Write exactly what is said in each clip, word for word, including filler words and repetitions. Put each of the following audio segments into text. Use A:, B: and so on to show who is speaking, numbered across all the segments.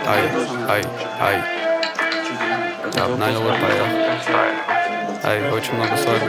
A: ай, ай, ай. Обналил и поехал. Ай, очень много свадьбы.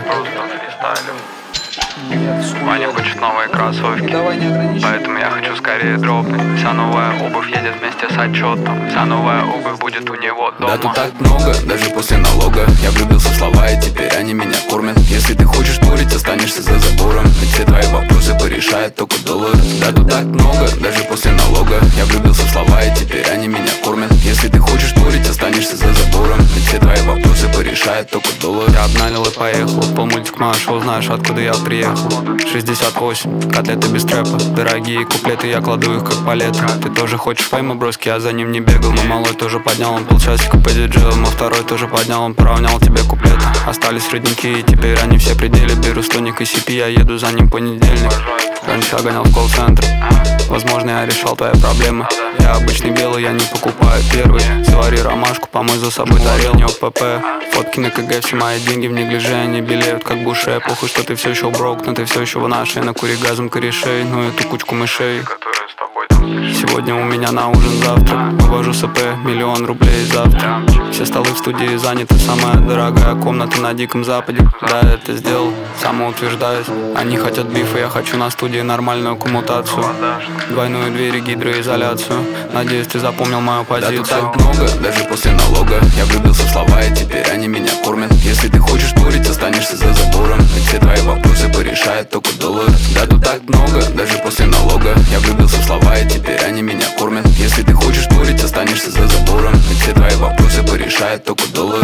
B: Ваня хочет новые кроссовки, поэтому я хочу скорее дропнуть. Вся новая обувь едет вместе с отчетом. Вся новая обувь будет у него дома.
A: Да тут так много, даже после налога. Я влюбился в слова, и теперь они меня кормят. Если ты хочешь курить, останешься за забором. Ведь все твои вопросы порешает только доллар. Да тут так много, даже после налога. Я влюбился в слова, и теперь они меня кормят. Если ты хочешь курить, останешься за забором. Ведь все твои вопросы порешает только доллар. Я обналил и поехал. Полмультик шоу, знаешь, откуда я приехал. шестьдесят восемь, котлеты без трэпа. Дорогие куплеты, я кладу их как палеты. Ты тоже хочешь фейма, броски, я за ним не бегал. Мой малой тоже поднял, он полчасика по диджею. Мой второй тоже поднял, он поравнял тебе куплеты. Остались родники, и теперь они все пределе. Беру стоник и си пи, я еду за ним понедельник. Раньше я гонял в колл-центр. Возможно, я решал твои проблемы. Я обычный белый, я не покупаю первый. Завари ромашку, помой за собой тарел, не ОПП. Фотки на КГ, все мои деньги в неглиже. Они белеют, как буше. Похуй, что ты все еще брок, но ты все еще в нашей. Накури газом корешей, ну эту кучку мышей. Сегодня у меня на ужин, завтра вывожу СП, миллион рублей завтра. Все столы в студии заняты, самая дорогая комната на Диком Западе. Да, это сделал, самоутверждаюсь. Они хотят бифа, я хочу на студии нормальную коммутацию. Двойную дверь и гидроизоляцию. Надеюсь, ты запомнил мою позицию. Да тут так много, даже после налога. Я влюбился в слова, и теперь они меня кормят. Если ты хочешь курить, останешься за забором. Ведь все твои вопросы порешает только доллар. Да тут так много, даже после налога. Я влюбился в слова, и теперь они меня кормят. Если ты хочешь курить, останешься за забором. Ведь все твои вопросы порешает только доллар.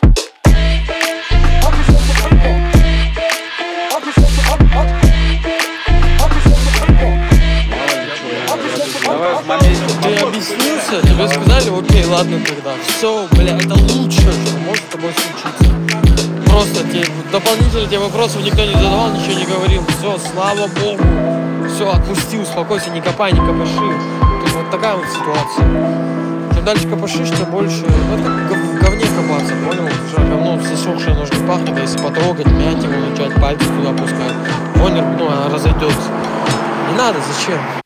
C: Ты объяснился, тебе сказали, окей, ладно тогда. Все, бля, это лучшее, что может с тобой случиться. Просто тебе, дополнительно тебе вопросов никто не задавал, ничего не говорил. Все, слава богу. Все, отпусти, успокойся, не копай, не копоши. То есть вот такая вот ситуация. Чем дальше копошишь, тем больше. Ну, это в говне копаться, понял? Уже говно засохшее нужно пахнет, а если потрогать, мять его, начать пальцы туда пускать. Понял, ну, она разойдется. Не надо, зачем?